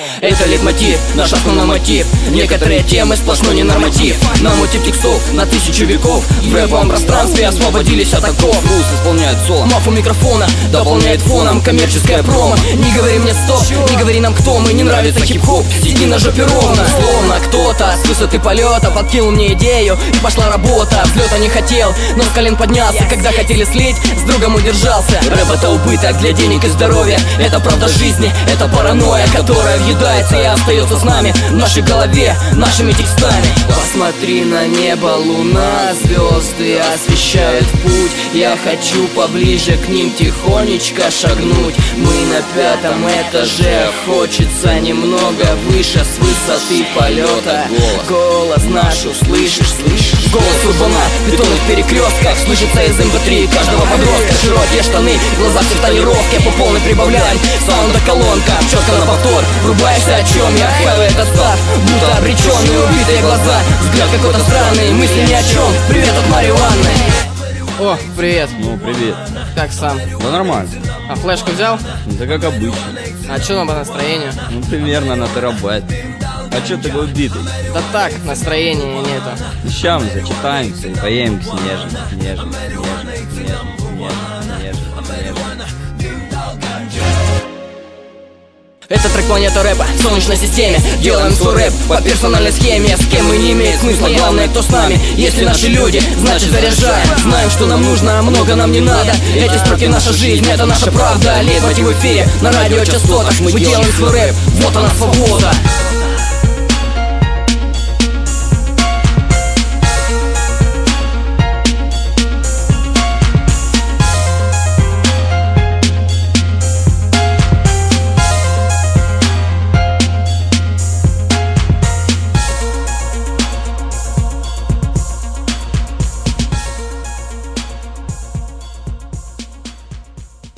Это лейтмотив, наш основной мотив. Некоторые темы сплошной ненорматив. На мотив текстов на 1000 веков. В рэповом пространстве освободились от оков. Рус исполняет соло, Мафу микрофона дополняет фоном коммерческое промо. Не говори мне стоп, не говори нам кто мы. Не нравится хип-хоп, сиди на жопе ровно. Словно кто-то с высоты полета подкинул мне идею, и пошла работа. Взлета не хотел, но с колен поднялся. Когда хотели слить, с другом удержался. Рэп это убыток для денег и здоровья. Это правда жизни, это паранойя, которая въедается и остается с нами в нашей голове, нашими текстами. Посмотри на небо, луна, звезды освещают путь. Я хочу поближе к ним тихонечко шагнуть. Мы на 5-м этаже, хочется немного выше с высоты полета. Голос наш услышишь, слышишь? Голос урбана, бетонных перекрестках слышится из MP3 каждого подростка. Широкие штаны, глаза все в тонировке, по полной прибавляем. Саунда колонка, четко на повтор, врубаешься о чем я. Хавы этот став, будто обреченные, убитые глаза. Взгляд какой-то странный, мысли ни о чем. Привет от Мариванны. О, привет. ну привет. Как сам? Да нормально, А флешку взял? да как обычно. А что по настроению? Ну примерно на терабайт. А чё ты убитый? Да так, настроения нету. Ща мы зачитаемся и поем снежно. Это трек планета рэпа в солнечной системе. Делаем свой рэп по персональной схеме. С кем мы не имеет смысла, главное кто с нами. Если наши люди, значит заряжаем. Знаем, что нам нужно, а много нам не надо. Эти строки наша жизнь, это наша правда. Лейтмотив в эфире, на радиочастотах. Мы делаем свой рэп, вот она свобода.